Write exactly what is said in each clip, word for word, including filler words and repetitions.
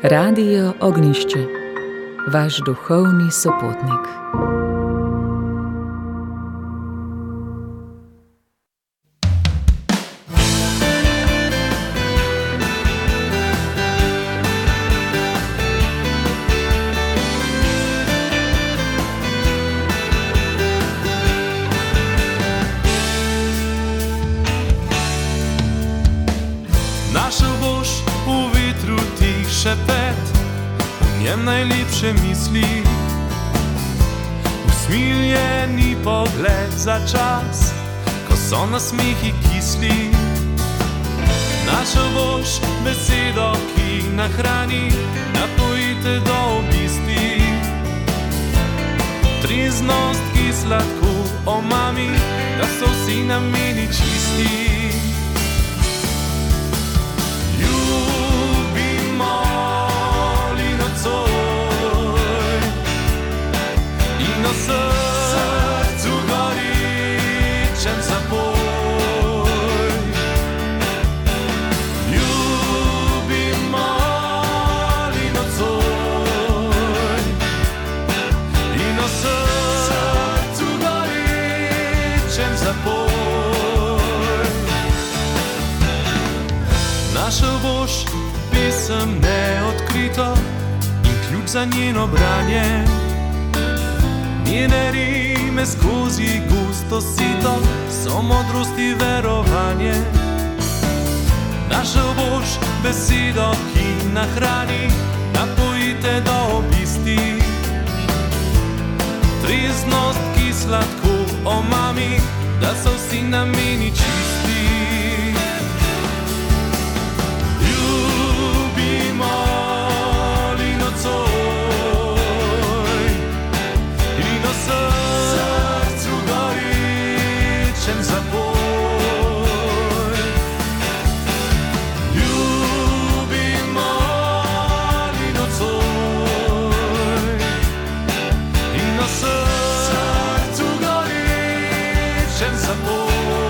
Radio Ognjišče, vaš duhovni sopotnik. Našel boš v vetru tih šepet, v njem najlepše misli, usmiljeni pogled za čas, ko so nasmehi kisli. Našel boš besedo, ki nahrani, napojite do obisti, treznost, ki sladko omami, da so vsi nameni čisti. Na srcu goričen zapoj, ljubimo li nocoj. In na srcu goričen zapoj. Našel boš pisem neodkrito in ključ za njeno branje, njene rime skozi gusto sito so modrosti verovanje. Našel boš besedo, ki nahrani, napojite do obisti, treznost, ki sladko omami, da so vsi nameni čisti. Ljubimo li nocoj, srcu goričen zapoj, ljubimo li nocoj. In na srcu goričen zapoj.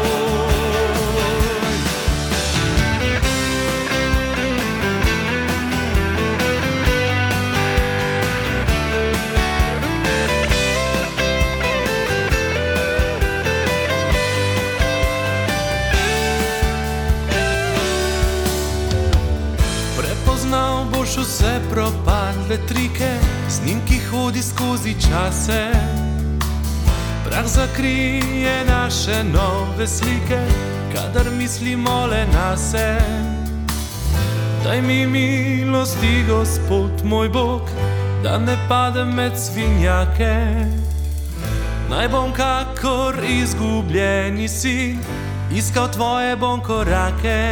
Prepoznal boš vse propadle trike, z njim, ki hodi skozi čase. Prah zakrije naše nove slike, kadar mislimo le nase. Daj mi milosti, Gospod moj Bog, da ne padem med svinjake. Naj bom kakor izgubljeni sin, iskal tvoje bom korake.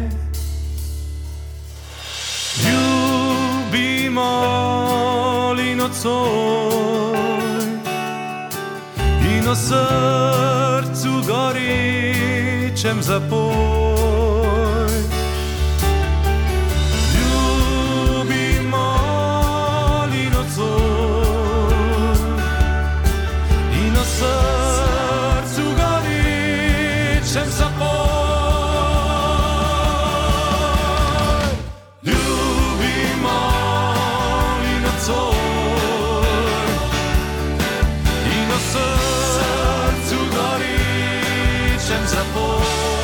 Ljubimo li nocoj in o srcu goričem zapoj. Ljubimo li nocoj in o srcu goričem zapoj. Srcu goričem zapoj,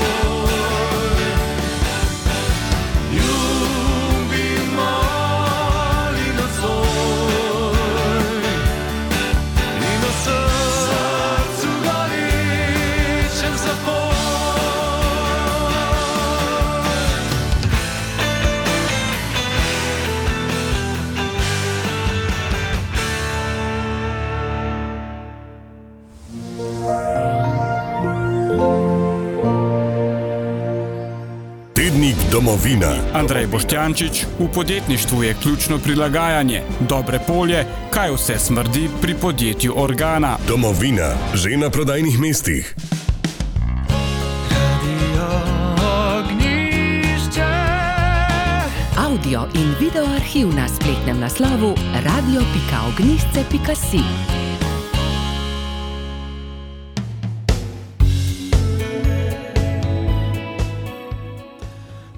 ljubimo li nocoj in na srcu goričem zapoj. Domovina. Andrej Boštjančič, v podjetništvu je ključno prilagajanje, dobre polje, kaj vse smrdi pri podjetju Organa. Domovina, že na prodajnih mestih. Radio Ognjišče. Audio in video arhiv na spletnem naslovu radio pika ognjišče pika si.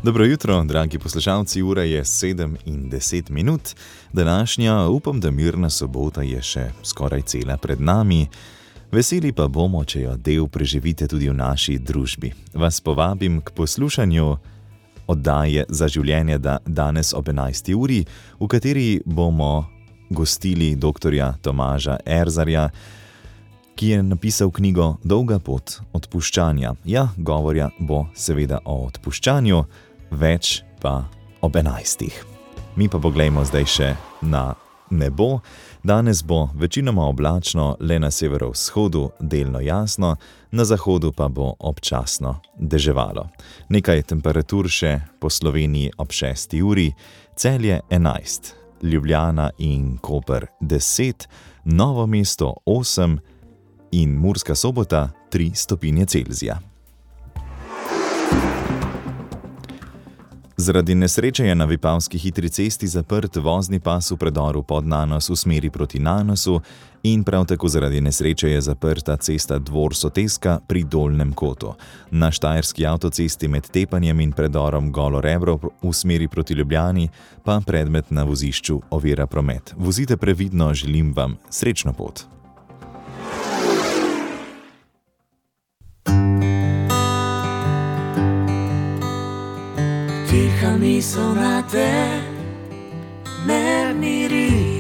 Dobro jutro, dragi poslušalci, ura je sedem in deset minut. Današnja, upam, da mirna sobota je še skoraj cela pred nami. Veseli pa bomo, če jo del preživite tudi v naši družbi. Vas povabim k poslušanju oddaje Za življenje da danes ob enajsti uri, v kateri bomo gostili doktorja Tomaža Erzarja, ki je napisal knjigo Dolga pot odpuščanja. Ja, govorja bo seveda o odpuščanju, več pa ob enajstih. Mi pa poglejmo zdaj še na nebo. Danes bo večinoma oblačno, le na severovzhodu delno jasno, na zahodu pa bo občasno deževalo. Nekaj temperatur še po Sloveniji ob šesti uri, Celje enajst, Ljubljana in Koper deset, Novo mesto osem in Murska Sobota tri stopinje Celzija. Zaradi nesreče je na Vipavski hitri cesti zaprt vozni pas v predoru pod Nanos v smeri proti Nanosu in prav tako zaradi nesreče je zaprta cesta Dvor-Soteska pri Dolnjem kotu. Na štajerski avtocesti med Tepanjem in predorom Golo Rebro v smeri proti Ljubljani pa predmet na vozišču ovira promet. Vozite previdno, želim vam srečno pot. Tiha misel na te ne miri,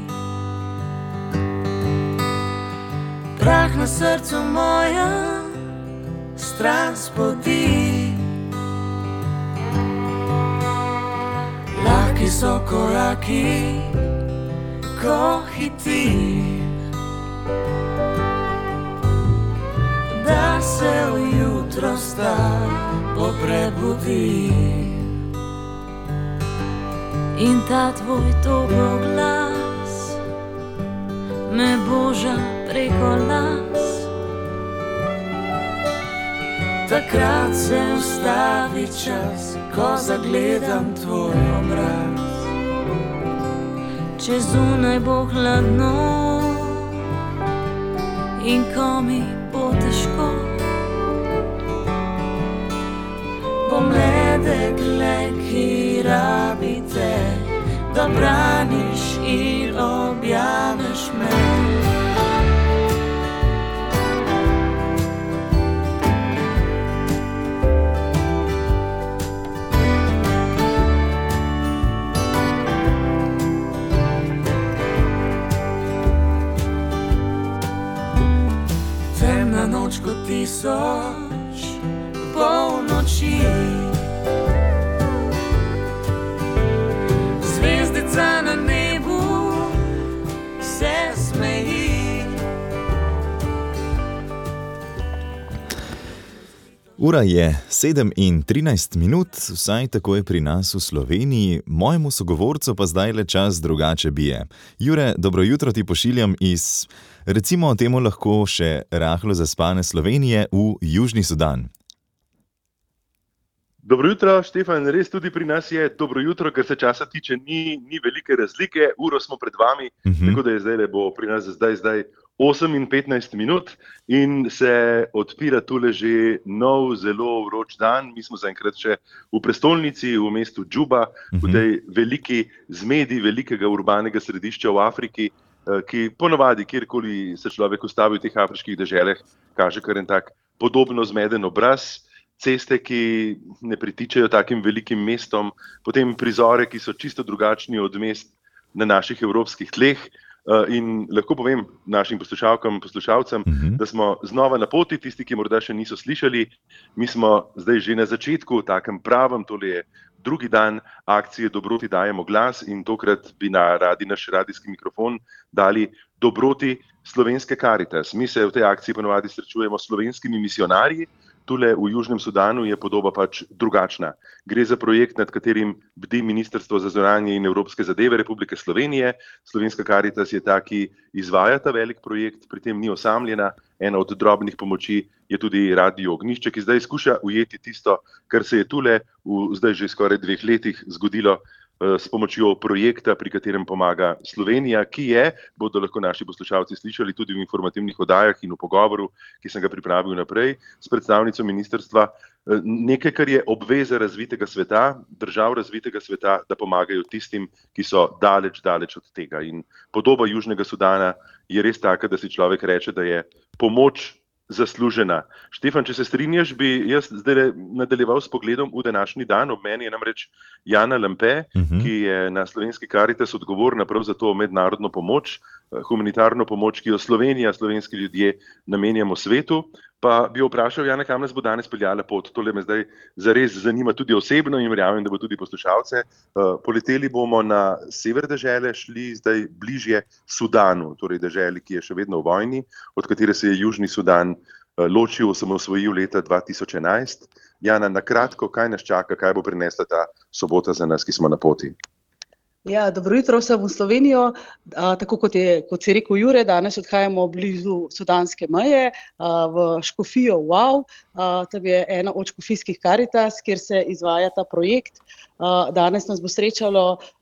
prah na srcu moja stran spodi. Lahki so koraki, ko hitiš, da se ujutro star poprebudi. In ta tvoj topel glas me boža preko las. Takrat se ustavi čas, ko zagledam tvoj obraz. Če zunaj bo hladno in ko mi bo težko, bom le dekle, ki rabi te, da braniš in objameš me. Temna noč kot tisoč polnoči, zvezdica na nebu se smeji. Ura je sedem in trinajst minut, vsaj tako je pri nas v Sloveniji, mojemu sogovorcu pa zdaj le čas drugače bije. Jure, dobro jutro ti pošiljam iz, recimo temu lahko še rahlo zaspane Slovenije v Južni Sudan. Dobro jutro, Štefan, res tudi pri nas je dobro jutro, ker se časa tiče, ni, ni velike razlike, uro smo pred vami, uh-huh. Tako da je zdaj, bo pri nas zdaj, zdaj osem in petnajst minut in se odpira tule že nov, zelo vroč dan. Mi smo zaenkrat še v prestolnici, v mestu Džuba, uh-huh. V tej veliki zmedi velikega urbanega središča v Afriki, ki ponovadi, kjerkoli se človek ustavi v teh afriških deželah, kaže kar en tak podobno zmeden obraz. Ceste, ki ne pritičajo takim velikim mestom, potem prizore, ki so čisto drugačni od mest na naših evropskih tleh. In lahko povem našim poslušalkam, poslušalcem, uh-huh. Da smo znova na poti, tisti, ki morda še niso slišali. Mi smo zdaj že na začetku, takem pravem, tole je drugi dan akcije Dobroti dajemo glas in tokrat bi na radi naš radijski mikrofon dali Dobroti Slovenske Karitas. Mi se v tej akciji ponovadi srečujemo s slovenskimi misionarji. Tule v Južnem Sudanu je podoba pač drugačna. Gre za projekt, nad katerim bdi Ministrstvo za zunanje in evropske zadeve Republike Slovenije. Slovenska Karitas je ta, ki izvaja ta velik projekt, pri tem ni osamljena. Ena od drobnih pomoči je tudi Radio Ognjišče, ki zdaj skuša ujeti tisto, kar se je tule v zdaj že skoraj dveh letih zgodilo s pomočjo projekta, pri katerem pomaga Slovenija, ki je, bodo lahko naši poslušalci slišali tudi v informativnih oddajah in v pogovoru, ki sem ga pripravil naprej s predstavnico ministrstva, nekaj, kar je obveza razvitega sveta, držav razvitega sveta, da pomagajo tistim, ki so daleč, daleč od tega. In podoba Južnega Sudana je res taka, da si človek reče, da je pomoč zaslužena. Štefan, če se strinjaš, bi jaz zdaj nadaljeval s pogledom v današnji dan. Ob meni je namreč Jana Lampe, uh-huh. ki je na Slovenski Karitas odgovorna prav za to mednarodno pomoč, humanitarno pomoč, ki jo Slovenija, slovenski ljudje namenjamo svetu. Pa bi jo vprašal, Jana, kam nas bo danes peljala pot? Tole me zdaj zares zanima tudi osebno in verjamem, da bo tudi poslušalce. Poleteli bomo na sever dežele, šli zdaj bližje Sudanu, torej deželi, ki je še vedno v vojni, od katere se je Južni Sudan ločil, osamosvojil leta dva tisoč enajst. Jana, na kratko, kaj nas čaka, kaj bo prinesla ta sobota za nas, ki smo na poti? Ja, dobro jutro vsem v Slovenijo. A, tako kot je, kot si rekel Jure, danes odhajamo blizu sudanske meje, a, v škofijo Wow. A, tam je ena od škofijskih Karitas, kjer se izvaja ta projekt. A, danes nas bo srečalo,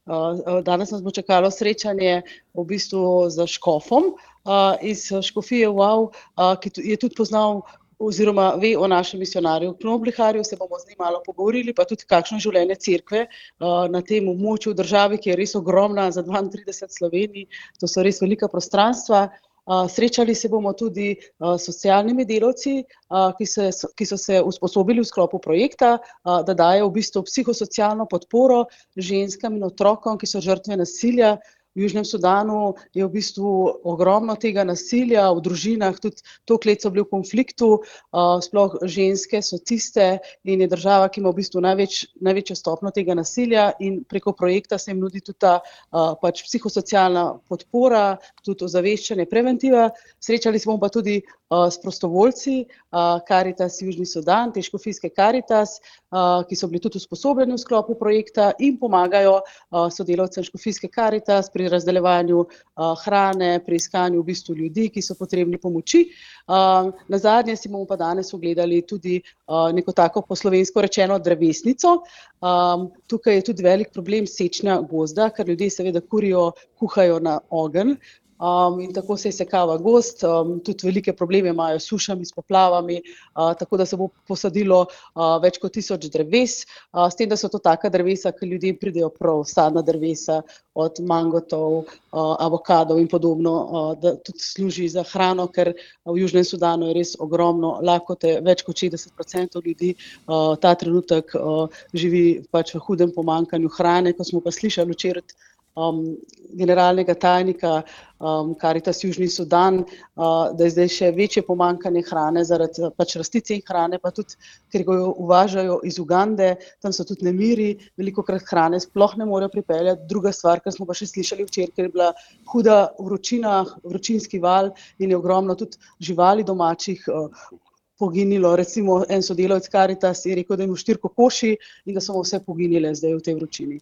a, danes nas bo čakalo srečanje v bistvu z škofom a, iz škofije Wow, a, ki je tudi poznal oziroma ve o našem misionarju Knobliharju, se bomo z njim malo pogovorili, pa tudi kakšno življenje cerkve uh, na tem območju države, ki je res ogromna, za dvaintrideset Slovenij, to so res velika prostranstva. Uh, srečali se bomo tudi uh, s socialnimi delavci, uh, ki, se, ki so se usposobili v sklopu projekta, uh, da dajo v bistvu psihosocialno podporo ženskam in otrokom, ki so žrtve nasilja. V Južnem Sudanu je v bistvu ogromno tega nasilja v družinah, tudi toliko let so bili v konfliktu, uh, sploh ženske so tiste in je država, ki ima v bistvu največ, največjo stopnjo tega nasilja in preko projekta se jim nudi tudi ta uh, pač psihosocialna podpora, tudi ozaveščanje, preventiva. Srečali smo pa tudi uh, s prostovoljci uh, Karitas Južni Sudan, te škofijske Karitas, uh, ki so bili tudi usposobljeni v sklopu projekta in pomagajo uh, sodelavcem škofijske Karitas pri razdeljevanju uh, hrane, pri iskanju v bistvu ljudi, ki so potrebni pomoči. Uh, nazadnje si bomo pa danes ogledali tudi uh, neko tako po slovensko rečeno drevesnico. Um, tukaj je tudi velik problem sečnja gozda, ker ljudje seveda kurijo, kuhajo na ogenj. Um, in tako se sekava gozd, um, tudi velike probleme imajo s sušami, s poplavami, uh, tako da se bo posadilo uh, več kot tisoč dreves, uh, s tem, da so to taka drevesa, ki ljudem pridejo prav, sadna drevesa, od mangotov, uh, avokadov in podobno, uh, da tudi služi za hrano, ker v Južnem Sudanu je res ogromno lakote, več kot šestdeset procentov ljudi uh, ta trenutek uh, živi pač v hudem pomanjkanju hrane, ko smo pa slišali včeraj Um, generalnega tajnika um, Karitas Južni Sudan, uh, da je zdaj še večje pomanjkanje hrane zaradi pač rasti cen hrane, pa tudi, ker ga uvažajo iz Ugande, tam so tudi nemiri, velikokrat hrane sploh ne morejo pripeljati. Druga stvar, kar smo pa še slišali včeraj, ker je bila huda vročina, vročinski val in je ogromno tudi živali domačih uh, poginilo. Recimo en sodelavec Karitas je rekel, da je imel štiri kokoši in da so mu vse poginile zdaj v tej vročini.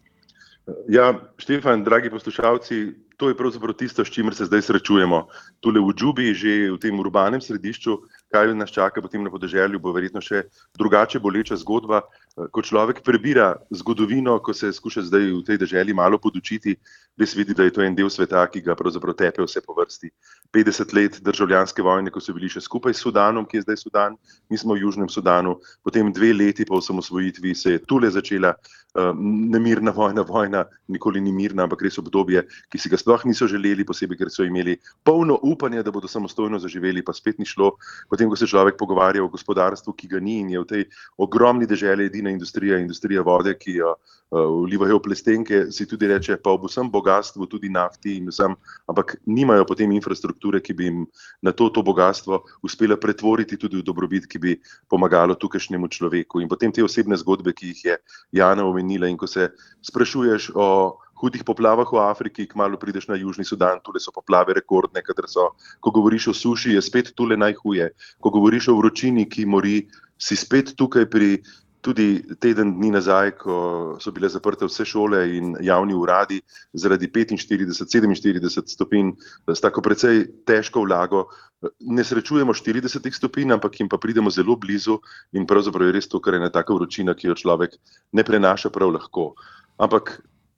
Ja, Štefan, dragi poslušalci, to je pravzaprav tisto, s čimer se zdaj srečujemo. Tule v Džubi, že v tem urbanem središču, kaj nas čaka potem na podeželju, bo verjetno še drugače boleča zgodba. Ko človek prebira zgodovino, ko se skuša zdaj v tej deželi malo podučiti, res vidi, da je to en del sveta, ki ga pravzaprav tepe vse po vrsti. petdeset let državljanske vojne, ko so bili še skupaj s Sudanom, ki je zdaj Sudan, mi smo v Južnem Sudanu, potem dve leti po osamosvojitvi se je tule začela uh, nemirna vojna, vojna, nikoli ni mirna, ampak res obdobje, ki si ga sploh niso želeli, posebej, ker so imeli polno upanja, da bodo samostojno zaživeli, pa spet ni šlo. Potem, ko se človek pogovarja o gospodarstvu, ki ga ni in je v tej ogromni deželi edina industrija, industrija vode, ki jo uh, vlivajo plestenke, si tudi reče, pa ob vsem bogatstvu, tudi nafti in vsem, ampak nimajo potem infrastrukture, ki bi jim na to, to bogatstvo uspela pretvoriti tudi v dobrobit, ki bi pomagalo tukajšnjemu človeku. In potem te osebne zgodbe, ki jih je Jana omenila, in ko se sprašuješ o hudih poplavah v Afriki, kmalu prideš na Južni Sudan, tule so poplave rekordne, kadar so, ko govoriš o suši, je spet tule najhuje. Ko govoriš o vročini, ki mori, si spet tukaj pri tudi teden dni nazaj, ko so bile zaprte vse šole in javni uradi zaradi petinštirideset, sedeminštirideset stopinj, s tako precej težko vlago. Ne srečujemo štiridesetih stopinj, ampak jim pa pridemo zelo blizu in pravzaprav je res to, kar je ena taka vročina, ki jo človek ne prenaša prav lahko. Ampak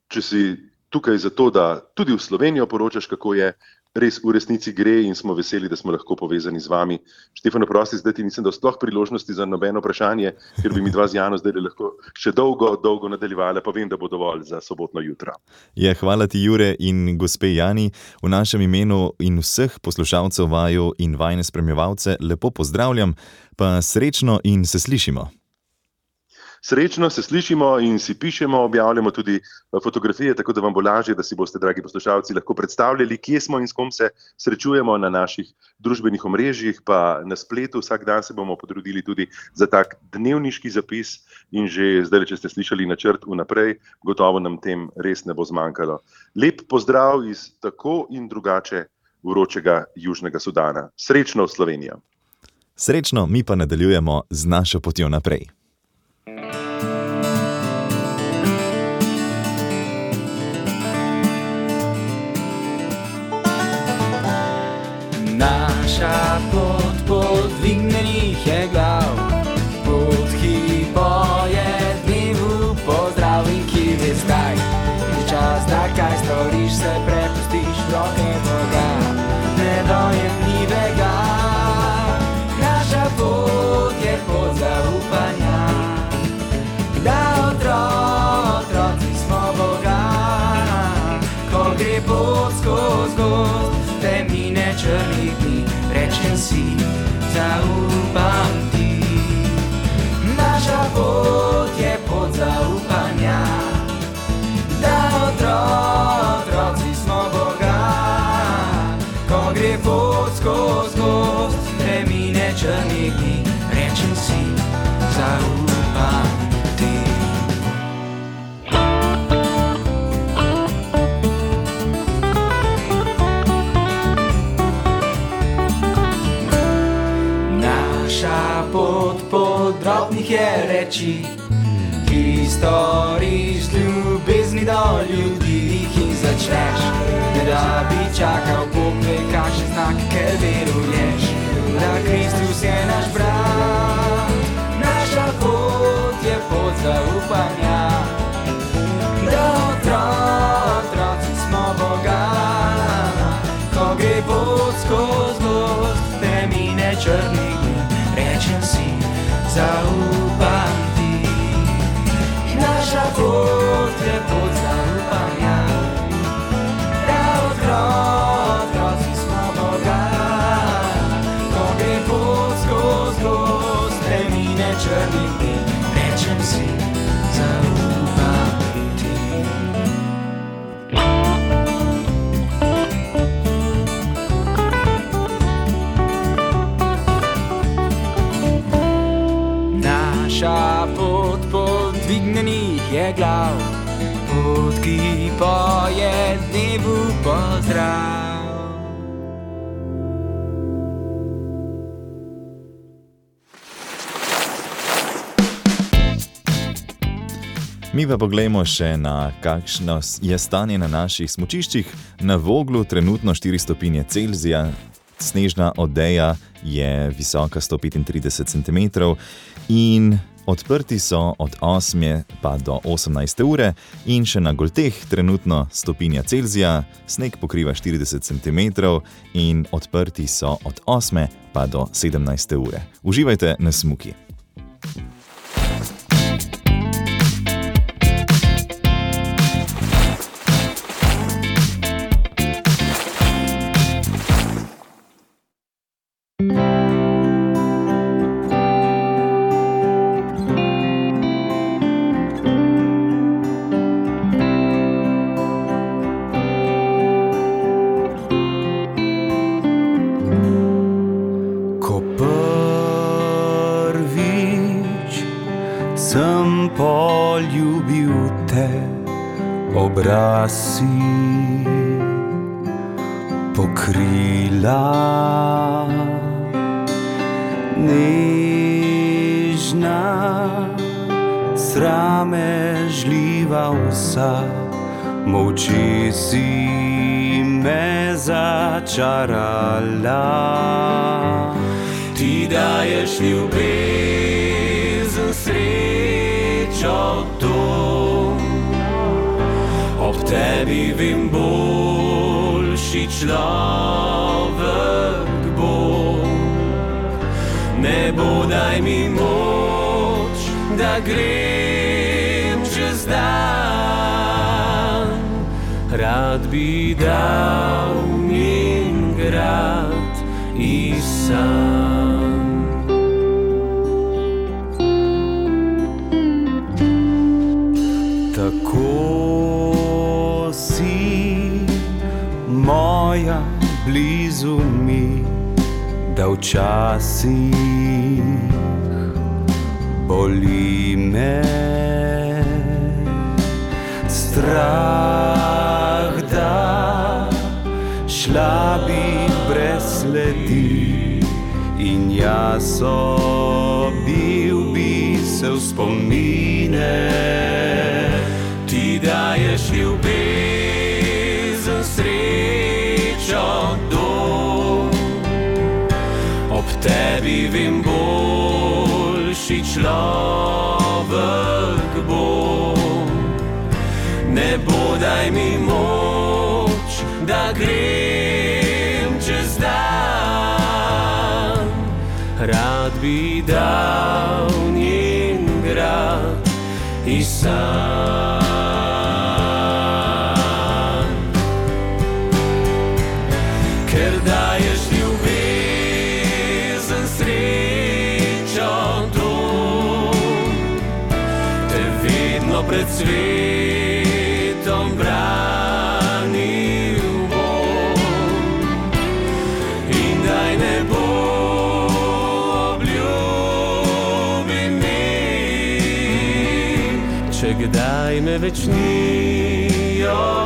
če si tukaj zato, da tudi v Slovenijo poročaš, kako je res v resnici gre in smo veseli, da smo lahko povezani z vami. Štefan, oprosti, zdaj ti nisem dal sploh priložnosti za nobeno vprašanje, ker bi mi dva z Jano zdaj lahko še dolgo, dolgo nadaljevala, pa vem, da bo dovolj za sobotno jutro. Ja, hvala ti, Jure, in gospe Jani. V našem imenu in vseh poslušalcev vaju in vajne spremljevalce lepo pozdravljam, pa srečno in se slišimo. Srečno se slišimo in si pišemo, objavljamo tudi fotografije, tako da vam bo lažje, da si boste, dragi poslušalci, lahko predstavljali, kje smo in s kom se srečujemo na naših družbenih omrežjih, pa na spletu. Vsak dan se bomo potrudili tudi za tak dnevniški zapis in že zdaj, če ste slišali načrt vnaprej, gotovo nam tem res ne bo zmanjkalo. Lep pozdrav iz tako in drugače vročega Južnega Sudana. Srečno v Slovenijo. Srečno, mi pa nadaljujemo z našo potjo naprej. Naša pot podvignenih je glav, pot, ki poje dnevu pozdrav in ki ve zdaj. Je čas, da kaj storiš, se prepustiš v roke Boga, nedojemljivega. Naša pot je pot zaupanja, da otrok, otroci smo Boga. Ko gre pot skoz gozd, temnine črnih dni, rečem si, zaupam ti. Naša pot je pot zaupanja, da otrok, otroci smo Boga. Ko gre pot skoz gozd, temnine črnih dni, rečem si, zaupam ti. Pot podrobnih je reči, ki storiš ljubezni do ljudi, ki začneš, da bi čakal Bog ve kakšen znak, ker veruješ, da Kristus je naš brat. Naša pot je pot zaupanja, da otrok, otroci smo Boga. Ko gre pot skoz gozd, temnine črnih dni, rečem si, zaupam ti. Naša pot je pot zaupanja, da otrok, otroci smo Boga. Ko gre pot skoz gozd, temnine črnih dni, rečem si, zaupam ti. Naša pot podvignenih je glav, pot, ki poje dnevu pozdrav. Mi pa poglejmo še na kakšno je stanje na naših smučiščih. Na Voglu trenutno štiri stopinje Celzija, snežna odeja je visoka sto petintrideset centimetrov in odprti so od osme pa do osemnajste ure in še na Golteh trenutno stopinja Celzija, sneg pokriva štirideset centimetrov in odprti so od osme pa do sedemnajste ure. Uživajte na smuki. Sem poljubil te, obraz si pokrila, nežna, sramežljiva vsa, molče si me začarala. Ti daješ ljubezen, srečo, dom, tebi vem boljši človek bom. Nebo daj mi moč, da grem čez dan. Rad bi dal njen grad i san. Tako si moja blizu mi, da včasih boli me strah, da šla bi brez sledi in jaz bil bi se v spomine. Ti daješ ljubezen, srečo, dom. Ob tebi vem boljši človek bom. Nebo daj mi moč, da grem čez dan. Rad bi dal njen grad i san. Ker daješ ljubezen, srečo, dom. Te vedno pred svetom branil bom. In daj ne bo obljubi mi, če kdaj me več ni,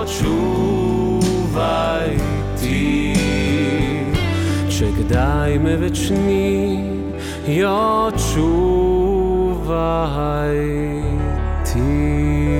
čuvaj ti. Če kdaj me več ni, jo čuvaj ti.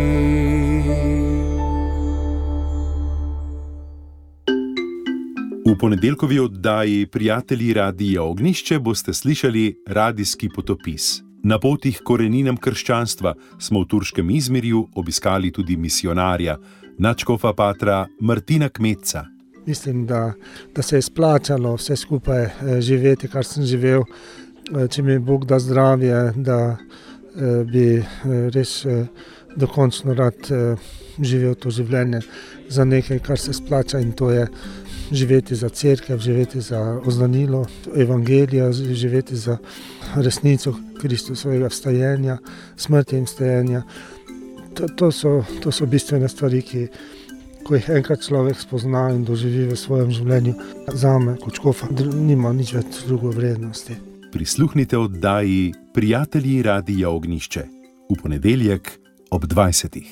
V ponedeljkovi oddaji Prijatelji Radia Ognjišče boste slišali radijski potopis. Na poti k koreninam krščanstva smo v turškem Izmirju obiskali tudi misionarja, nadškofa patra Martina Kmetca. Mislim, da, da se je splačalo vse skupaj živeti, kar sem živel. Če mi Bog da zdravje, da bi res dokončno rad živel to življenje za nekaj, kar se splača, in to je živeti za cerkev, živeti za oznanilo evangelija, živeti za resnico Kristusovega vstajenja, smrti in vstajenja. To, to, so, to so bistvene stvari, ki ko jih enkrat človek spozna in doživi v svojem življenju, zame kot škofa nima nič več drugo vrednosti. Prisluhnite oddaji Prijatelji Radia Ognjišče v ponedeljek ob dvajsetih.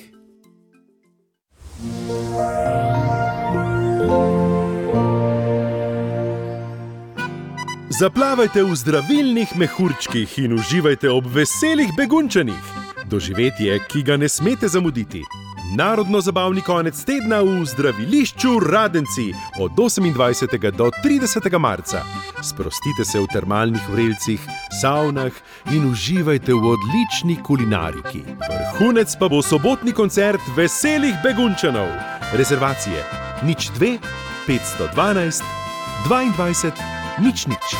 Zaplavajte v zdravilnih mehurčkih in uživajte ob veselih begunčanih. Doživetje, ki ga ne smete zamuditi. Narodno-zabavni konec tedna v zdravilišču Radenci od osemindvajsetega do tridesetega marca. Sprostite se v termalnih vrelcih, savnah in uživajte v odlični kulinariki. Vrhunec pa bo sobotni koncert veselih begunčanov. Rezervacije nič dve petsto dvanajst dvaindvajset nič nič.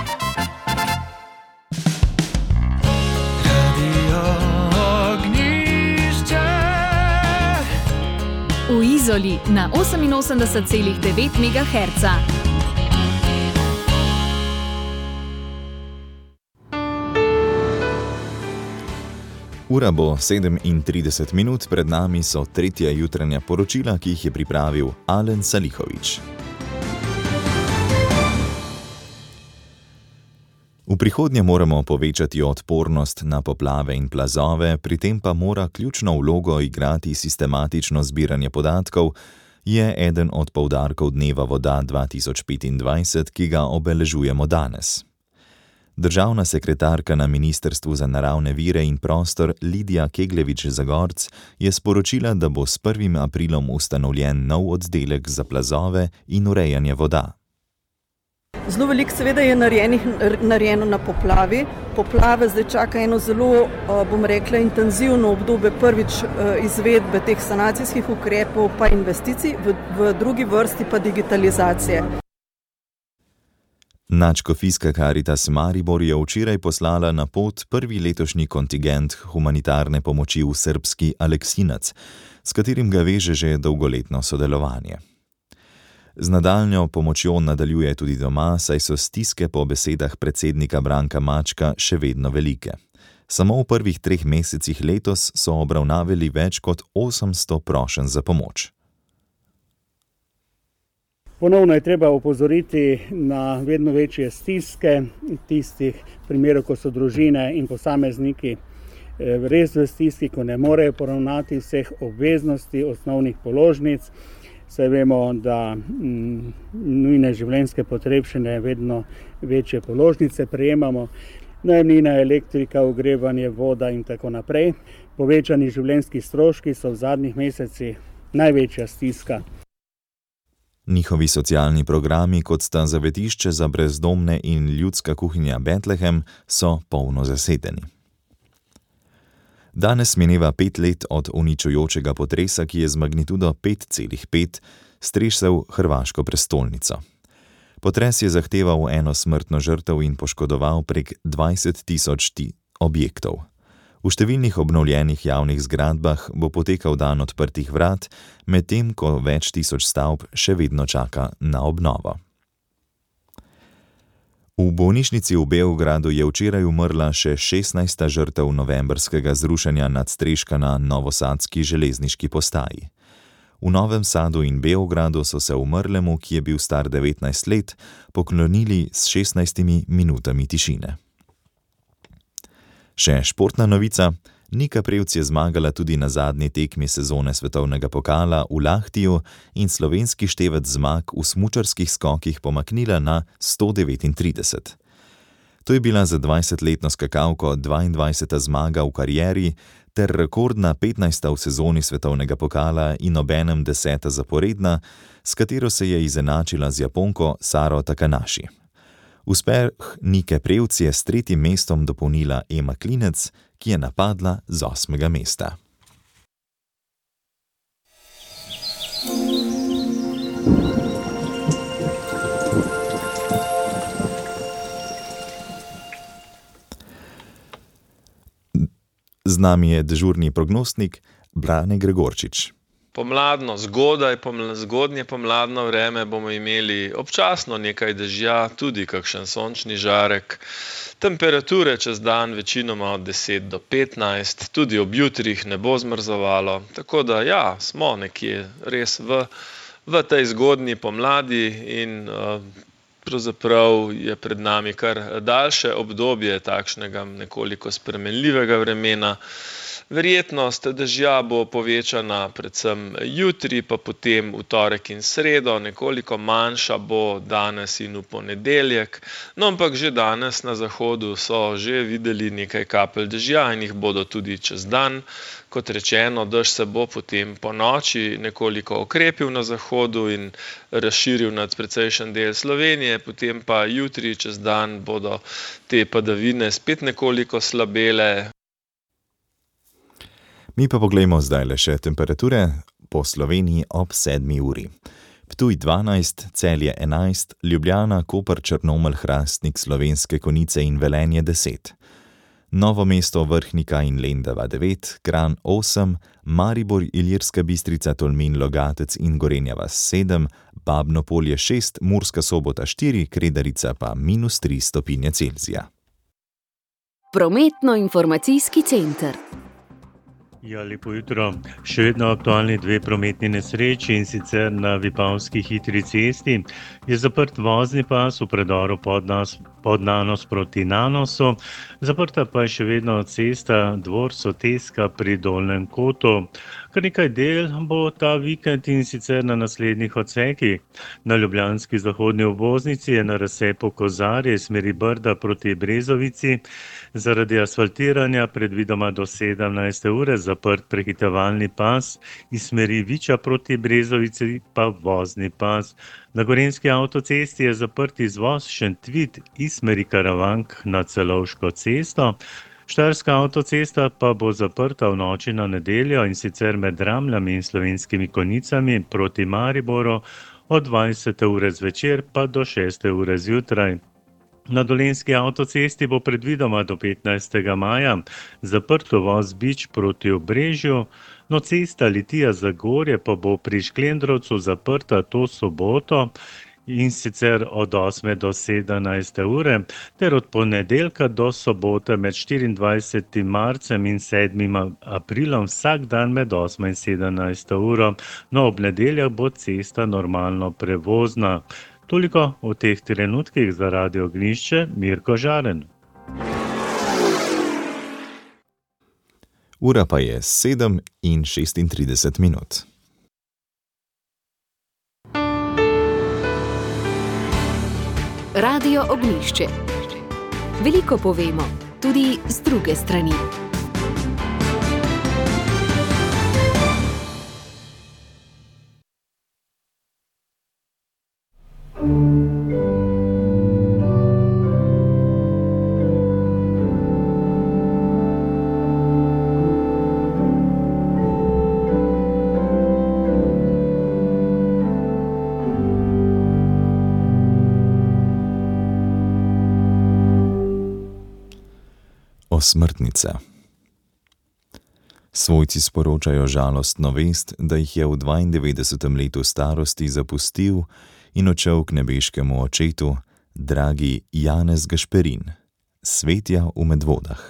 V Izoli na oseminosemdeset celih devet megaherca. Ura bo sedemintrideset minut, pred nami so tretja jutranja poročila, ki jih je pripravil Alen Salihovič. V prihodnje moramo povečati odpornost na poplave in plazove, pri tem pa mora ključno vlogo igrati sistematično zbiranje podatkov, je eden od poudarkov Dneva voda dva tisoč petindvajset, ki ga obeležujemo danes. Državna sekretarka na Ministrstvu za naravne vire in prostor Lidija Kegljevič-Zagorc je sporočila, da bo s prvim aprilom ustanovljen nov oddelek za plazove in urejanje voda. Zelo veliko seveda je narejenih, narejeno na poplavi. Poplave zdaj čaka eno zelo, bom rekla, intenzivno obdobje prvič izvedbe teh sanacijskih ukrepov pa investicij, v, v drugi vrsti pa digitalizacije. Nadškofijska Karitas Maribor je včeraj poslala na pot prvi letošnji kontingent humanitarne pomoči v srbski Aleksinac, s katerim ga veže že dolgoletno sodelovanje. Z nadaljnjo pomočjo nadaljuje tudi doma, saj so stiske po besedah predsednika Branka Mačka še vedno velike. Samo v prvih treh mesecih letos so obravnavali več kot osemsto prošenj za pomoč. Ponovno je treba opozoriti na vedno večje stiske tistih primerov, ko so družine in posamezniki res v stiski, ko ne morejo poravnati vseh obveznosti osnovnih položnic. Saj vemo, da m, nujne življenjske potrebščine vedno večje položnice prejemamo. Najemnina, elektrika, ogrevanje, voda in tako naprej. Povečani življenjski stroški so v zadnjih mesecih največja stiska. Njihovi socialni programi, kot sta zavetišče za brezdomne in ljudska kuhinja Betlehem, so polno zasedeni. Danes mineva pet let od uničujočega potresa, ki je z magnitudo pet celih pet stresel hrvaško prestolnico. Potres je zahteval eno smrtno žrtev in poškodoval prek dvajset tisoč objektov. V številnih obnovljenih javnih zgradbah bo potekal dan odprtih vrat, medtem ko več tisoč stavb še vedno čaka na obnovo. V bolnišnici v Beogradu je včeraj umrla še šestnajsta žrtev novembrskega zrušenja nadstreška na novosadski železniški postaji. V Novem Sadu in Beogradu so se umrlemu, ki je bil star devetnajst let, poklonili s šestnajstimi minutami tišine. Še športna novica. Nika Prevc je zmagala tudi na zadnji tekmi sezone svetovnega pokala v Lahtiju in slovenski števec zmag v smučarskih skokih pomaknila na sto devetintrideset. To je bila za dvajsetletno skakalko dvaindvajseta zmaga v karieri ter rekordna petnajsta v sezoni svetovnega pokala in obenem deseta zaporedna, s katero se je izenačila z Japonko Saro Takanaši. Uspeh Nike Prevc je s tretjim mestom dopolnila Ema Klinec, ki je napadla z osmega mesta. Z nami je dežurni prognostnik Brane Gregorčič. Pomladno, zgodaj, poml- zgodnje pomladno vreme bomo imeli občasno nekaj dežja, tudi kakšen sončni žarek. Temperature čez dan večinoma od deset do petnajst, tudi ob jutrih ne bo zmrzovalo. Tako da ja, smo nekje res v, v tej zgodnji pomladi in uh, pravzaprav je pred nami kar daljše obdobje takšnega nekoliko spremenljivega vremena. Verjetnost dežja bo povečana predvsem jutri, pa potem v torek in sredo, nekoliko manjša bo danes in v ponedeljek. No, ampak že danes na zahodu so že videli nekaj kapelj dežja in jih bodo tudi čez dan. Kot rečeno, dež se bo potem po noči nekoliko okrepil na zahodu in razširil nad precejšen del Slovenije, potem pa jutri čez dan bodo te padavine spet nekoliko slabele. Mi pa poglejmo zdaj le še temperature po Sloveniji ob sedmi uri. Ptuj dvanajst, Celje enajst, Ljubljana, Koper, Črnomelj, Hrastnik, Slovenske Konjice in Velenje deset. Novo mesto, Vrhnika in Lendava devet, Kranj osem, Maribor, Ilirska Bistrica, Tolmin, Logatec in Gorenja vas sedem, Babno Polje šest, Murska Sobota štiri, Kredarica pa minus tri stopinje Celzija. Prometno-informacijski center. Ja, lepo jutro. Še vedno aktualni dve prometni nesreči in sicer na Vipavski hitri cesti je zaprt vozni pas v predoru Podnas pod Nanos proti Nanosu. Zaprta pa je še vedno cesta Dvor Soteska pri Dolnjem Kotu. Kar nekaj del bo ta vikend in sicer na naslednjih odsekih. Na ljubljanski zahodni obvoznici je na razcepu Kozarje smeri Brda proti Brezovici zaradi asfaltiranja predvidoma do sedemnajste ure zaprt prehitevalni pas, iz smeri Viča proti Brezovici pa vozni pas. Na gorenjski avtocesti je zaprt izvoz Šentvid iz smeri Karavank na Celovško cesto. Štajerska avtocesta pa bo zaprta v noči na nedeljo in sicer med Ramljami in Slovenskimi Konjicami proti Mariboru od dvajsete ure zvečer pa do šeste ure zjutraj. Na Dolenjski avtocesti bo predvidoma do petnajstega maja zaprt uvoz Bič proti Obrežju, no cesta Litija-Zagorje pa bo pri Šklendrovcu zaprta to soboto in sicer od osme do sedemnajste ure, ter od ponedeljka do sobote med štiriindvajsetim marcem in sedmim aprilom vsak dan med osmo in sedemnajsto uro. No, ob nedeljah bo cesta normalno prevozna. Toliko v teh trenutkih za Radio Ognjišče, Mirko Žaren. Ura pa je sedem in šestintrideset minut. Radio Ognjišče. Veliko povemo, tudi z druge strani. Smrtnica. Svojci sporočajo žalostno vest, da jih je v dvaindevetdesetem letu starosti zapustil in odšel k nebeškemu očetu dragi Janez Gašperin, svetja v Medvodah.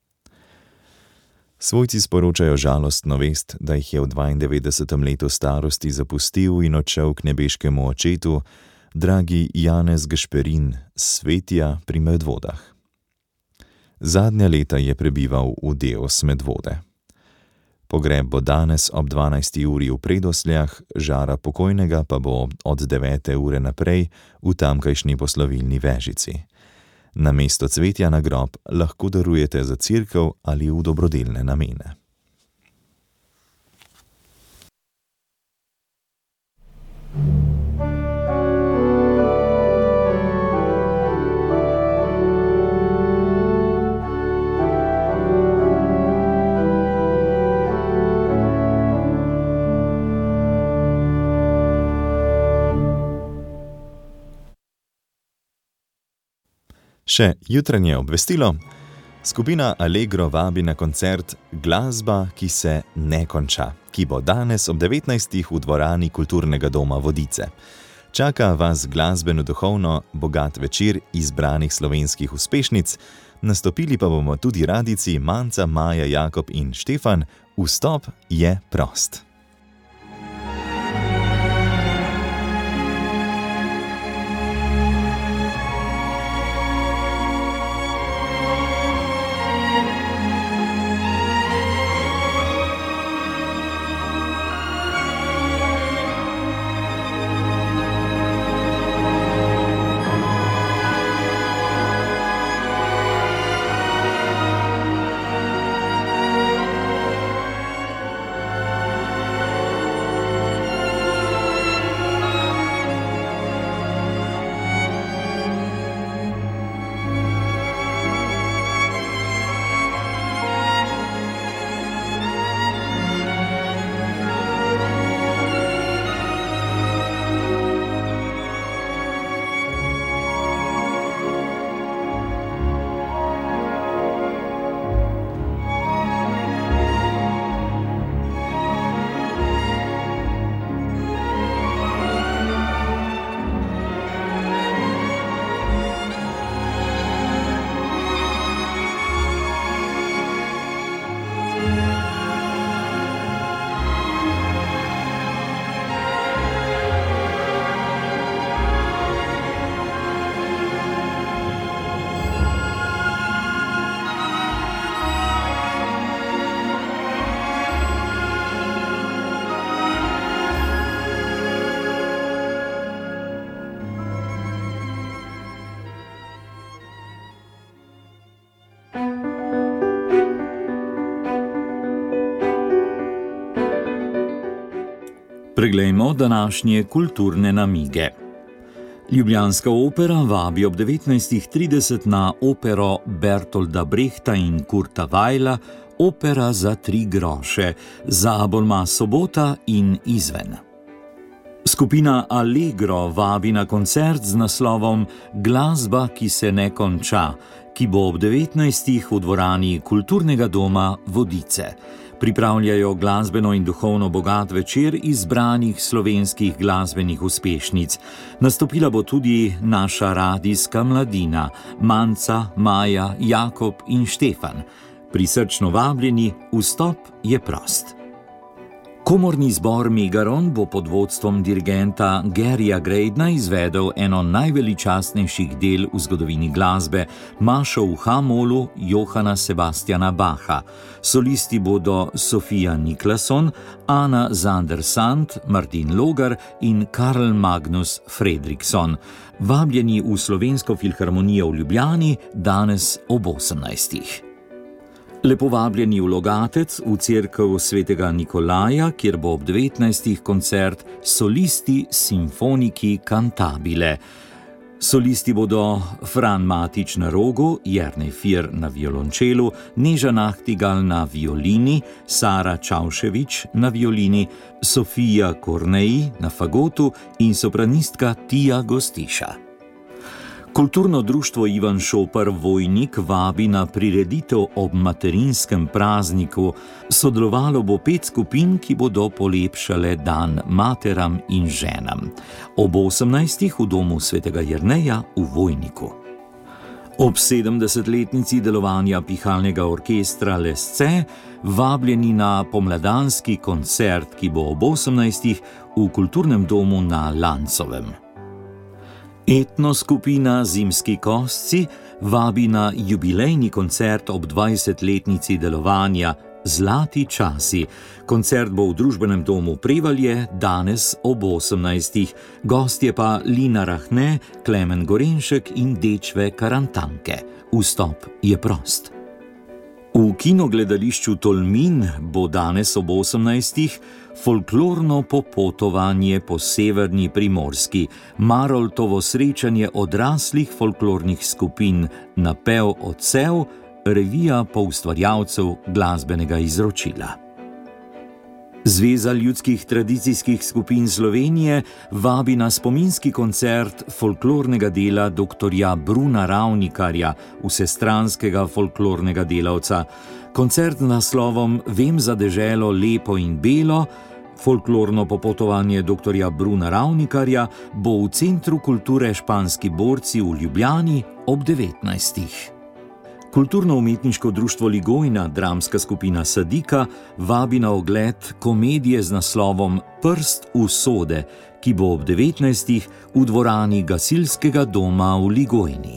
Svojci sporočajo žalostno vest, da jih je v dvaindevetdesetem letu starosti zapustil in odšel k nebeškemu očetu dragi Janez Gašperin, svetja pri Medvodah. Zadnja leta je prebival v Deos Medvode. Pogreb bo danes ob dvanajsti uri v Predosljah, žara pokojnega pa bo od devete ure naprej v tamkajšnji poslovilni Vežici. Namesto cvetja na grob lahko darujete za cerkev ali v dobrodelne namene. Še jutranje obvestilo. Skupina Allegro vabi na koncert Glasba, ki se ne konča, ki bo danes ob devetnajstih v dvorani Kulturnega doma Vodice. Čaka vas glasbeno-duhovno bogat večer izbranih slovenskih uspešnic, nastopili pa bomo tudi radijci Manca, Maja, Jakob in Štefan. Vstop je prost. Preglejmo današnje kulturne namige. Ljubljanska opera vabi ob devetnajstih trideset na opero Bertolda Brehta in Kurta Weila Opera za tri groše, za abonma sobota in izven. Skupina Allegro vabi na koncert z naslovom Glasba, ki se ne konča, ki bo ob devetnajstih v dvorani Kulturnega doma Vodice. Pripravljajo glasbeno in duhovno bogat večer izbranih slovenskih glasbenih uspešnic. Nastopila bo tudi naša radijska mladina, Manca, Maja, Jakob in Štefan. Prisrčno vabljeni, vstop je prost. Komorni zbor Megaron bo pod vodstvom dirigenta Garyja Graydna izvedel eno najveličastnejših del v zgodovini glasbe, Mašo v H-molu Johana Sebastiana Bacha. Solisti bodo Sofija Niklason, Ana Zander-Sant, Martin Logar in Karl Magnus Fredriksson. Vabljeni v Slovensko filharmonijo v Ljubljani danes ob osemnajstih. Lepo vabljeni v Logatec, v cerkev svetega Nikolaja, kjer bo ob devetnajstih koncert Solisti Simfoniki Cantabile. Solisti bodo Fran Matič na rogu, Jernej Fir na violončelu, Neža Nachtigal na violini, Sara Čauševič na violini, Sofija Korneji na fagotu in sopranistka Tija Gostiša. Kulturno društvo Ivan Šopar Vojnik vabi na prireditev ob materinskem prazniku. Sodelovalo bo pet skupin, ki bodo polepšale dan materam in ženam. Ob osemnajstih v domu svetega Jerneja v Vojniku. Ob sedemdesetletnici delovanja pihalnega orkestra Lesce vabljeni na pomladanski koncert, ki bo ob osemnajstih v kulturnem domu na Lancovem. Etno skupina Zimski kosci vabi na jubilejni koncert ob dvajsetletnici delovanja Zlati časi. Koncert bo v družbenem domu Prevalje danes ob osemnajstih. Gostje pa Lina Rahne, Klemen Gorenšek in Dečve Karantanke. Vstop je prost. V kinogledališču Tolmin bo danes ob osemnajstih folklorno popotovanje po severni Primorski, Maroltovo srečanje odraslih folklornih skupin, napev odsev, revija poustvarjalcev glasbenega izročila. Zveza ljudskih tradicijskih skupin Slovenije vabi na spominski koncert folklornega dela doktorja Bruna Ravnikarja, vsestranskega folklornega delavca. Koncert z naslovom Vem za deželo lepo in belo, folklorno popotovanje doktorja Bruna Ravnikarja bo v Centru kulture Španski borci v Ljubljani ob devetnajstih. Kulturno-umetniško društvo Ligojna, dramska skupina Sadika, vabi na ogled komedije z naslovom Prst usode, ki bo ob devetnajstih v dvorani Gasilskega doma v Ligojni.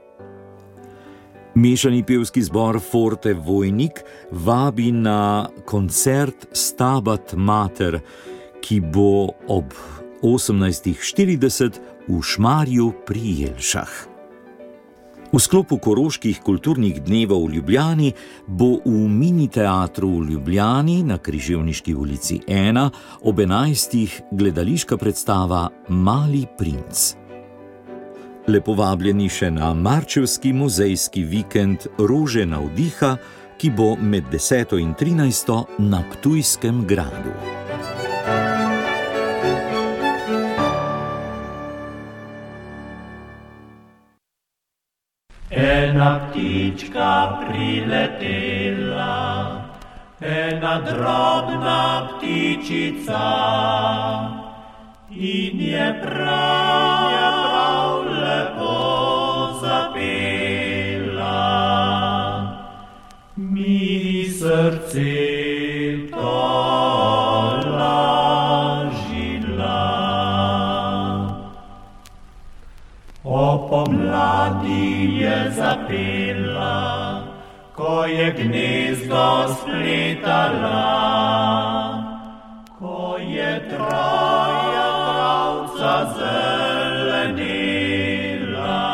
Mešani pevski zbor Forte Vojnik vabi na koncert Stabat Mater, ki bo ob osemnajstih štirideset v Šmarju pri Jelšah. V sklopu Koroških kulturnih dnevov v Ljubljani bo v Mini teatru v Ljubljani na Križevniški ulici ena ob enajstih gledališka predstava Mali princ. Lepo vabljeni še na marčevski muzejski vikend Rože navdiha, ki bo med deseto in trinajsto na Ptujskem gradu. Ena ptička priletela, ena drobna ptičica, in je prav, je prav lepo zapela. Mi srce tolažila. O pomladi je zapela, ko je gnezdo spletala, ko je traja travca zelenela,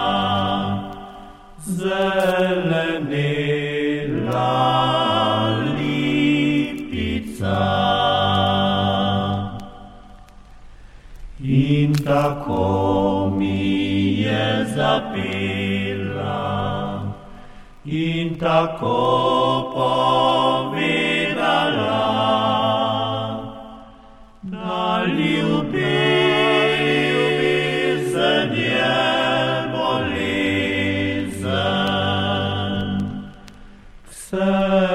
zelenela lipica. In tako mi je zapela, in tako povedala, da ljubezen je bolezen, vse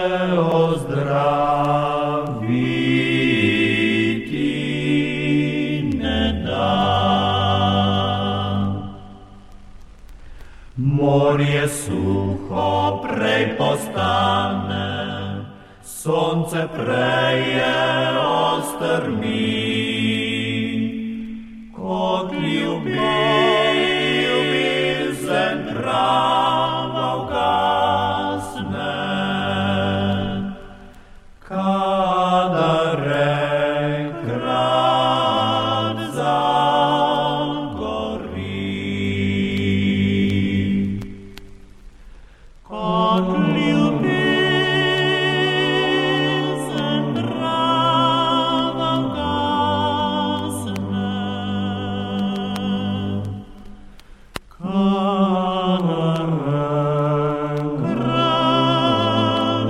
ozdraviti ne da. Morje suho prej postane, sonce prej je ostrmi, kot ljubezen trava ugasne, kadar enkrat zagori. Kot ljubezen trava ugasne, kadar enkrat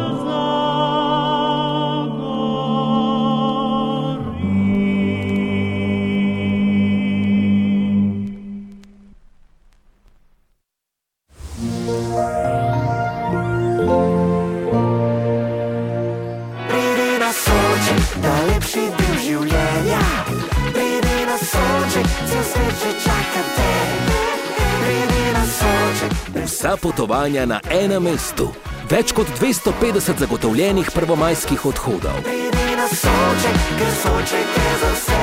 Pridi na sonček, najlepši del življenja. Pridi na sonček, cel svet že čaka te. Pridi na sonček. Vsa potovanja na enem mestu. Več kot dvesto petdeset zagotovljenih prvomajskih odhodov. Pridi na sonček, ker sonček je za vse.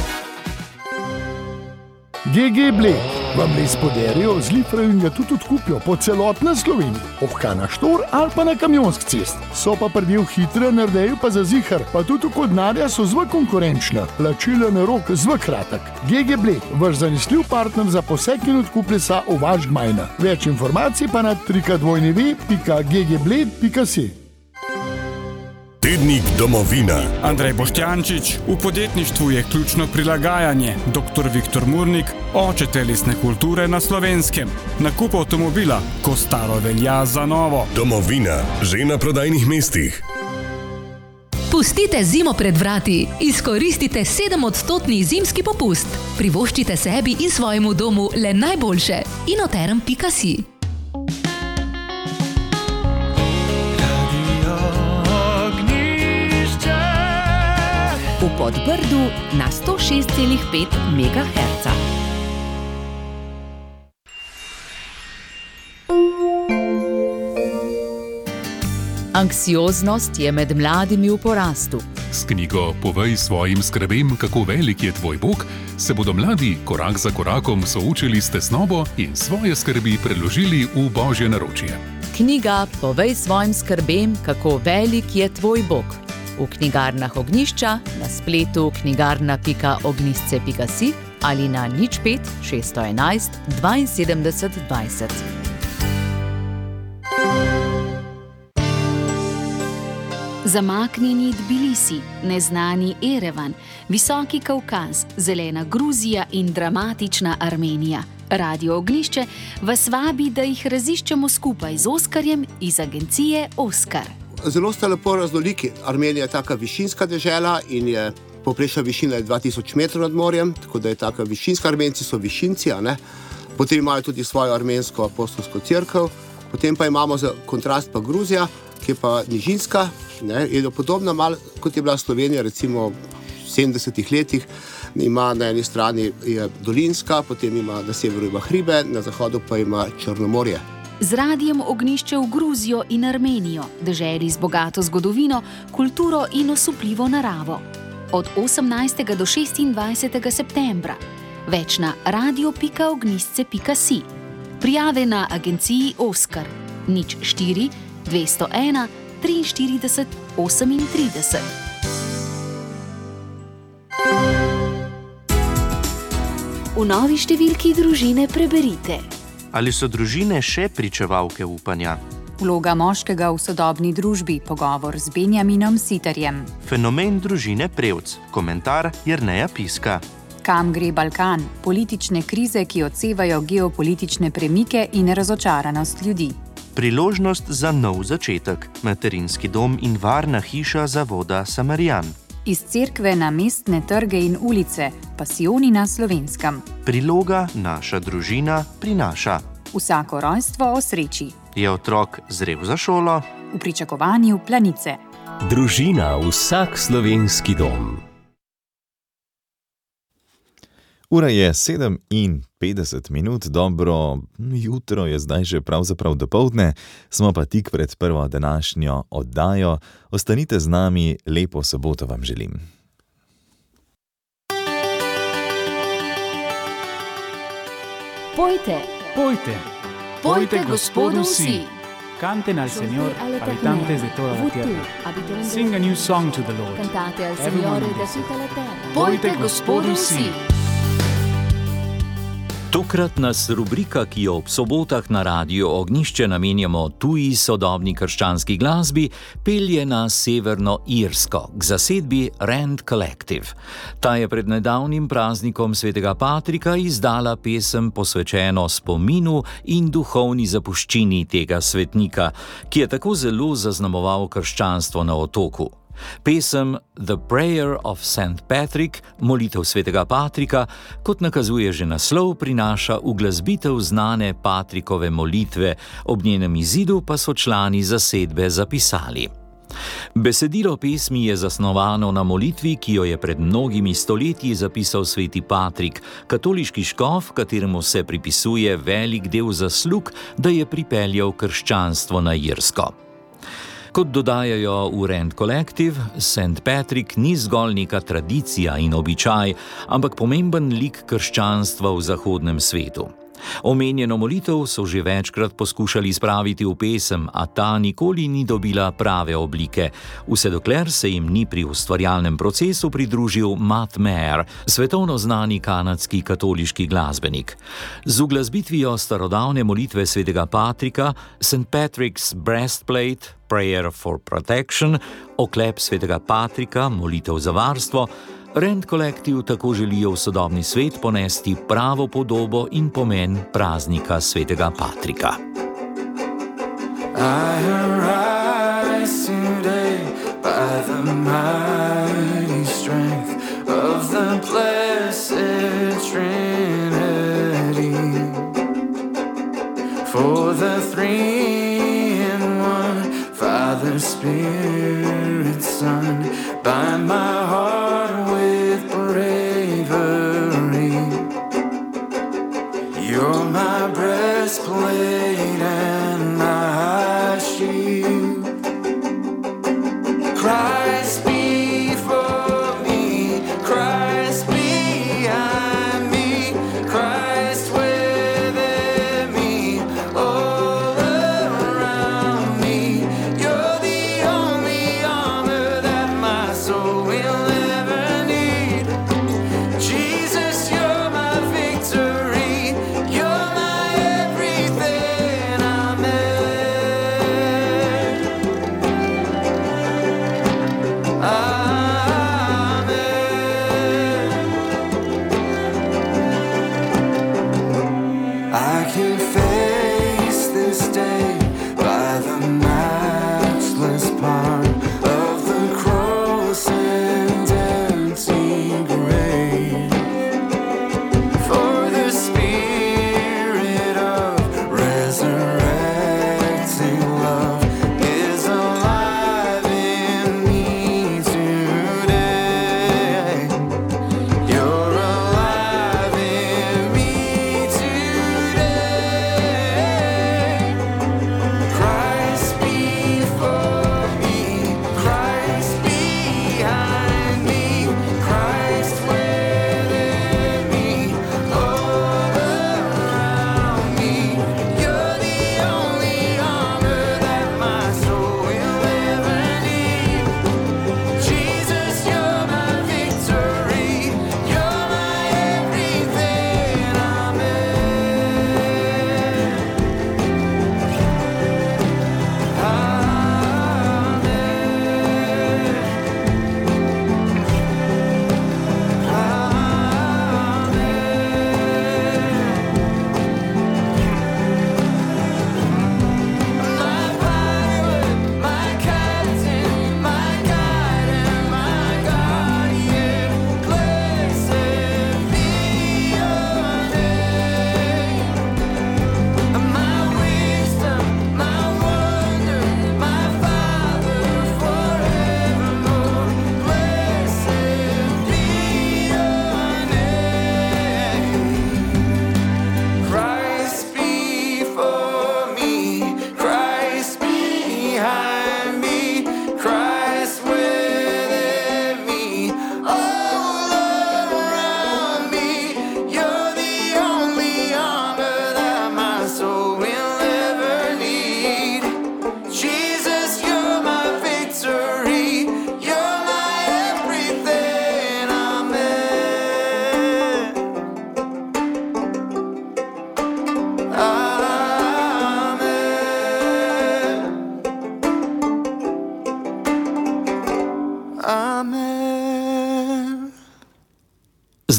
G G Bled vam res poderijo, zlifrajo in ga tudi odkupijo po celotni Sloveniji. Ohka na štor ali pa na kamionsk cest. So pa prdel hitre, naredejo pa za zihar, pa tudi oko denarja so zva konkurenčna. Plačilen rok zva kratek. G G Bled, vaš zanesljiv partner za posek in odkup lesa v vaš gmajna. Več informacij pa na www pika g g bled pika si. Tednik domovina. Andrej Boštjančič, v podjetništvu je ključno prilagajanje. doktor Viktor Murnik, oče telesne kulture na Slovenskem. Nakup avtomobila, ko staro velja za novo. Domovina, že na prodajnih mestih. Pustite zimo pred vrati, izkoristite sedemodstotni zimski popust. Privoščite sebi in svojemu domu le najboljše. inoterm pika si. V Podbrdu na sto šest celih pet megaherca. Anksioznost je med mladimi v porastu. S knjigo Povej svojim skrbem, kako velik je tvoj Bog, se bodo mladi korak za korakom soočili s tesnobo in svoje skrbi preložili v Božje naročje. Knjiga Povej svojim skrbem, kako velik je tvoj Bog. V knjigarnah Ognjišča, na spletu knjigarna pika ognjišče pika si ali na nič pet šeststo enajst dvainsedemdeset dvajset. Zamaknjeni Tbilisi, neznani Erevan, visoki Kavkaz, zelena Gruzija in dramatična Armenija. Radio Ognjišče vas vabi, da jih raziščemo skupaj z Oskarjem iz agencije Oskar. Zelo sta lepo raznoliki. Armenija je taka višinska dežela in je povprečna višina je dva tisoč metrov nad morjem, tako da je taka višinska. Armenci so višinci, a ne? Potem imajo tudi svojo armensko apostolsko cerkev, potem pa imamo za kontrast pa Gruzija, ki je pa nižinska, ne? Je podobna malo, kot je bila Slovenija, recimo v sedemdesetih letih. Ima na eni strani je dolinska, potem ima na severu ima hribe, na zahodu pa ima Črnomorje. Z radijem Ognjišče v Gruzijo in Armenijo, deželi z bogato zgodovino, kulturo in osupljivo naravo. Od osemnajstega do šestindvajsetega septembra. Več na radio pika ognjišče pika si. Prijave na agenciji Oskar. nič štiri dvesto ena triinštirideset osemintrideset. V novi številki družine preberite. Ali so družine še pričevalke upanja? Vloga moškega v sodobni družbi, pogovor z Benjaminom Sitarjem. Fenomen družine Prevc, komentar Jerneja Piska. Kam gre Balkan? Politične krize, ki odsevajo geopolitične premike in razočaranost ljudi. Priložnost za nov začetek. Materinski dom in varna hiša zavoda Samarijan. Iz cerkve na mestne trge in ulice, pasijoni na Slovenskem. Priloga Naša družina prinaša. Vsako rojstvo o sreči. Je otrok zrel za šolo? V pričakovanju planice. Družina, vsak slovenski dom. Ura je sedeminpetdeset minut, dobro jutro je zdaj že pravzaprav dopoldne, smo pa tik pred prvo današnjo oddajo. Ostanite z nami, lepo soboto vam želim. Pojte, Pojte, pojte Gospodu vsi. Canten al Señor, habitantes de toda la tierra. Sing a new song to the Lord. Cantate al Everyone Signore da listen. tutta la terra. Pojte Gospodu vsi. Tokrat nas rubrika, ki jo ob sobotah na Radiu Ognjišče namenjamo tuji sodobni krščanski glasbi, pelje na Severno Irsko, k zasedbi Rand Collective. Ta je pred nedavnim praznikom svetega Patrika izdala pesem posvečeno spominu in duhovni zapuščini tega svetnika, ki je tako zelo zaznamoval krščanstvo na otoku. Pesem The Prayer of Saint Patrick, molitev svetega Patrika, kot nakazuje že naslov, prinaša uglasbitev znane Patrikove molitve, ob njenem izidu pa so člani zasedbe zapisali. Besedilo pesmi je zasnovano na molitvi, ki jo je pred mnogimi stoletji zapisal sveti Patrik, katoliški škof, kateremu se pripisuje velik del zaslug, da je pripeljal krščanstvo na Irsko. Kot dodajajo v Rand Collective, Saint Patrick ni zgolj neka tradicija in običaj, ampak pomemben lik krščanstva v zahodnem svetu. Omenjeno molitev so že večkrat poskušali spraviti v pesem, a ta nikoli ni dobila prave oblike, vse dokler se jim ni pri ustvarjalnem procesu pridružil Matt Maher, svetovno znani kanadski katoliški glasbenik. Z uglasbitvijo starodavne molitve svetega Patrika, Saint Patrick's Breastplate, Prayer for Protection, oklep svetega Patrika, molitev za varstvo, Rand Collective tako želijo v sodobni svet ponesti pravo podobo in pomen praznika svetega Patrika. I arise today by the mighty strength of the blessed Trinity. For the three in one, Father, Spirit, Son, by my heart with bravery. You're my breastplate and my shield. Christ before me, Christ behind me, Christ within me, all around me. You're the only armor that my soul will ever need. Jesus, you're my victory. You're my everything.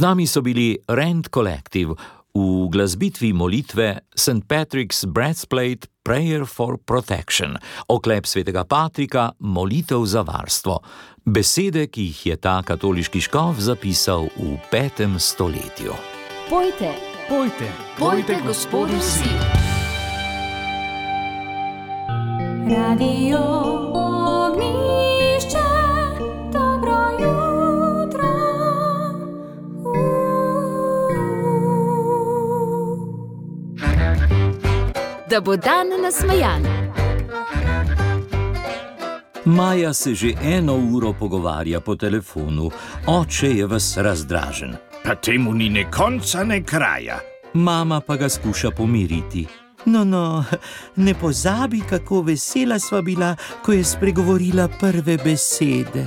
nami so bili Rand Collective v glasbitvi molitve Saint Patrick's Breastplate Prayer for Protection, oklep svetega Patrika, molitev za varstvo. Besede, ki jih je ta katoliški škof zapisal v petem stoletju. Pojte, pojte, pojte Gospodu vsi. Radio Ognjišče, dobro jutro. Da bo dan nasmejan. Maja se že eno uro pogovarja po telefonu, oče je ves razdražen. Pa temu ni ne konca, ne kraja. Mama pa ga skuša pomiriti. No, no, ne pozabi, kako vesela sva bila, ko je spregovorila prve besede.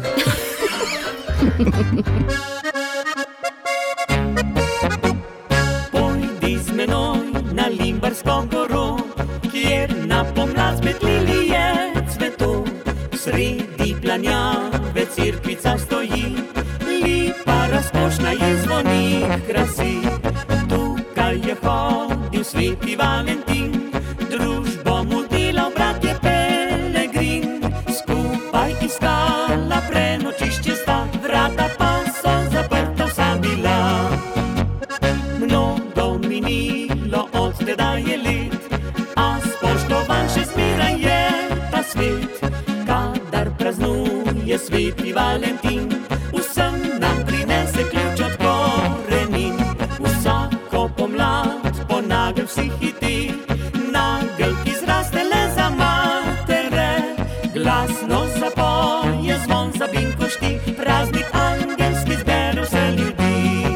Pojdi z menoj na Limbarsko goro, kjer na pomlad spet lilije cveto. Sredi planjave cirkvica stoji, lipa razkošna je zvonik krasi. Tukaj je hodil sveti Valentin, družbo mu delal bratje Pelegrin. Skupaj iskala prenočišče sta, vrata pa so zaprta vsa bila. Mnogo minilo od tedaj je let, a spoštovan še zmeraj je ta svet. Kadar praznuje sveti Valentin, vsem nam prinese ključ od korenin. Vsako pomlad po nagel vsi hiti, nagel, ki zraste le za matere. Glasno zapoje zvon za binkošti, praznik angelski zbere vse ljudi.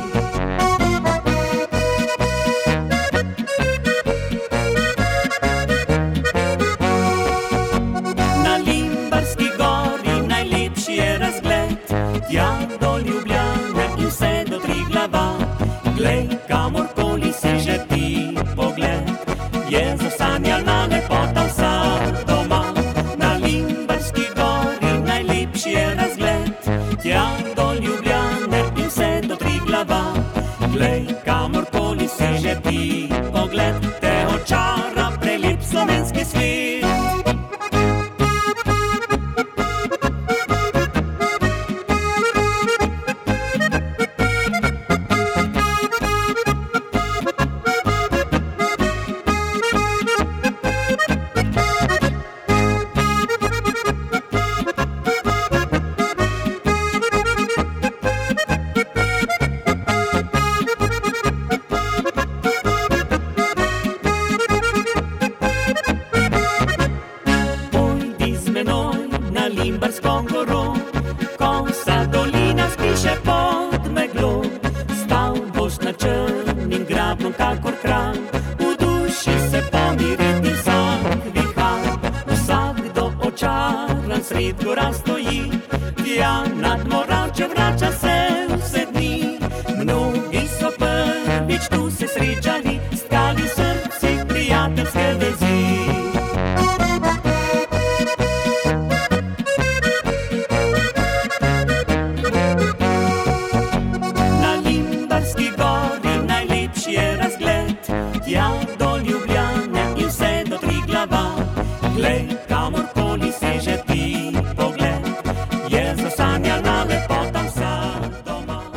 Na Limbarski gori najlepši je razgled, tja do Ljubljane in vse do Triglava. Glej, kamorkoli si že ti pogled, je zasanjana lepota vsa doma. Na Limbarski gori najlepši je razgled, tja do Ljubljane in vse do Triglava. Glej, kamorkoli si že ti pogled, te očara prelep slovenski svet. Limbarsko goro, ko vsa dolina spiše pod meglo. Stal boš na črnim grabnom kakor kralj, v duši se pomiriti vsak vihar. Vsak do očaran sred gora stoji.